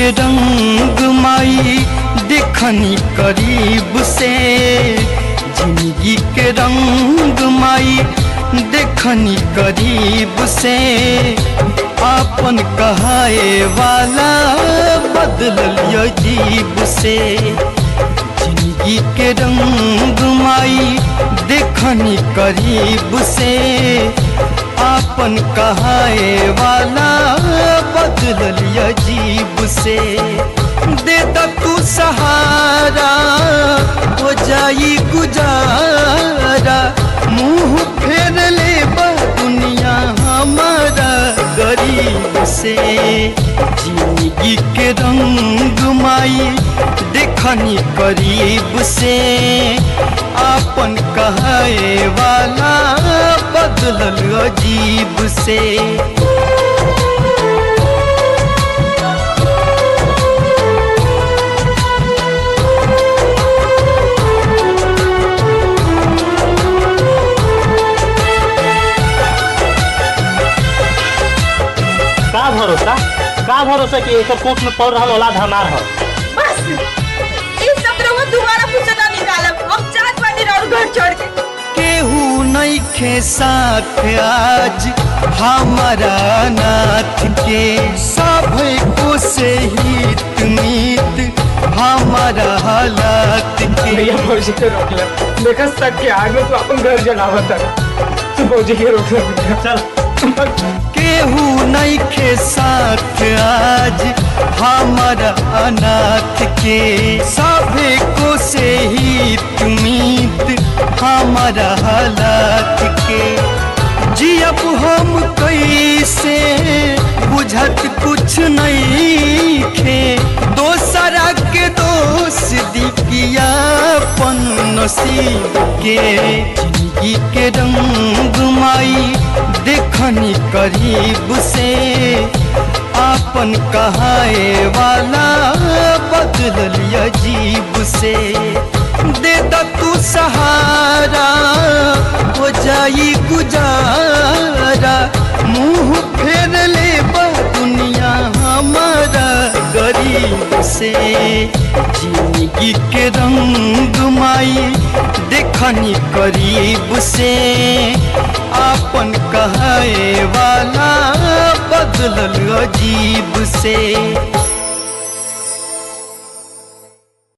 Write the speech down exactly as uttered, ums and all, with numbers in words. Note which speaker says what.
Speaker 1: के रंग माई देखनी करीब से, जिंदगी के रंग माई देखनी करीब से। आपन कहाए वाला बदलल अजीब से, जिंदगी के रंग माई देखनी करीब से। आपन कहाए वाला बदलल अजीब से। दे द तू सहारा हो जाई गुजारा, मुँह फेर ले दुनिया हमारा गरीब से। जिंदगी के रंग माई देखनी करीब से, आपन कहाए वाला बदलल अजीब से।
Speaker 2: का भरोसा का भरोसा कि एक कोख में पड़ रहा औलाद हमार है।
Speaker 3: बस इस सब रउआ दोबारा पूछे ना निकालब, हम चार पानी और घर छोड़ के।
Speaker 1: केहू नहीं खे साथ आज हमारा नाथ के, सब को से हित मीत हमारा हालात के।
Speaker 4: भैया भौजी के रोक ले, देखा तक के आगे तो अपन घर जलावत है, तो भौजी के रोक ले।
Speaker 2: चल
Speaker 1: केहू नहीं खे साथ आज हमारा अनाथ के, सभे को से ही तुमीत हमारा हालात के। जी अब हम कैसे बुझत कुछ नहीं खे, दोसरा के दोष दिया पन नसीब के। जिंदगी के रंग माई देखनी करीब से, आपन कहाए वाला बदलल अजीब से। दे द तू सहारा हो जाई गुजारा, मुँह फेर ले दुनिया हमारा गरीब से। जिंदगी के रंग माई देखनी करीब से, आपन कहाए वाला बदलल अजीब से।